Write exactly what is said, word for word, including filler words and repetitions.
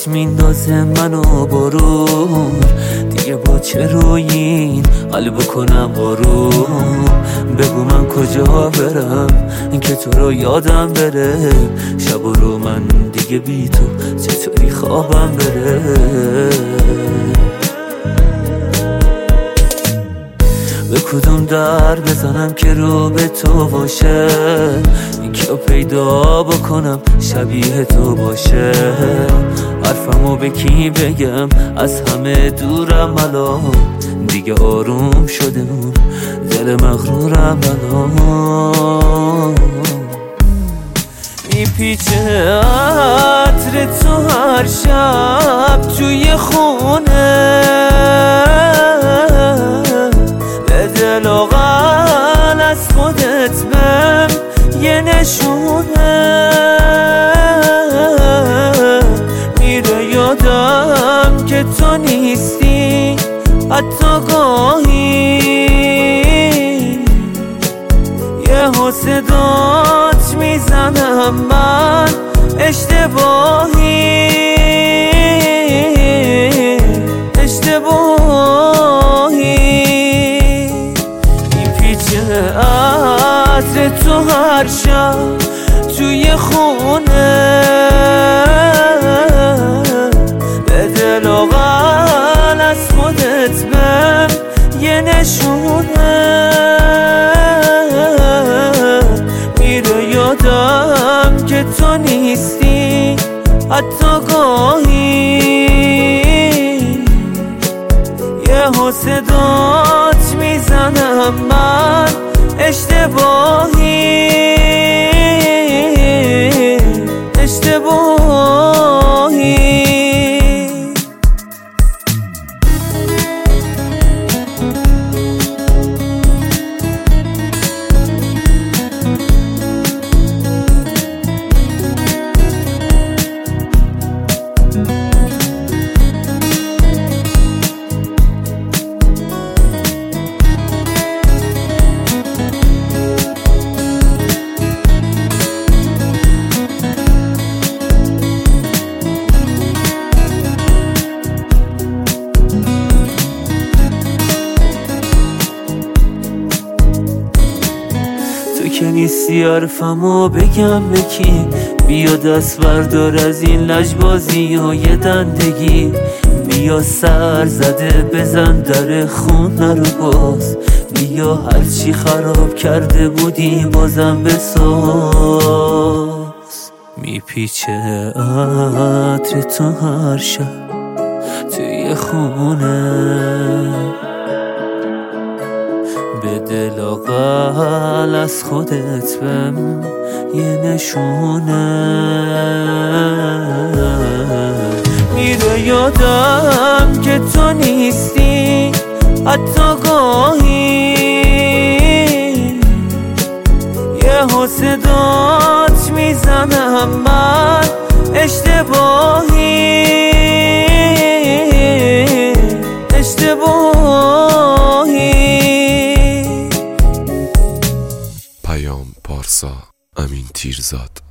آتیش میندازه منو بارون، دیگه با چه روی این قلب کنم آروم. بگو من کجا برم این که تو رو یادم بره، شب و رو من دیگه بی تو چطوری خوابم بره. به کدوم در بزنم که رو به تو باشه، این که پیدا بکنم شبیه تو باشه. حرفمو به کی بگم از همه دورم الان، دیگه آروم شده اون دل مغرورم الان. میپیچه عطر تو هر شب توی خونه، به دل و قل از خودت بهم یه نشونه. میره یادم که تو نیستی حتی گاهی، یه صدات میزنم من اشتباهی اشتباهی. میپیچه عطر تو هر شب توی خونه، به دل و قل از خودت بهم یه نشونه. میره یادم که تو نیستی حتی گاهی، یه صدات میزنم من اشتباهی اشتباهی. که نیستی حرفمو بگم به کی، بیا دست بردار از این لجبازی های دندگی. بیا سر زده بزن در خونه رو باز، بیا هرچی خراب کرده بودی بازم بساز. میپیچه عطر تو هر شب توی خونه، به دل و قل از خودت بهم یه نشونه. میره یادم که تو نیستی حتی گاهی، یه صدات میزنم من اشتباهی اشتباهی. پیام پارسا، امین تیرزاد.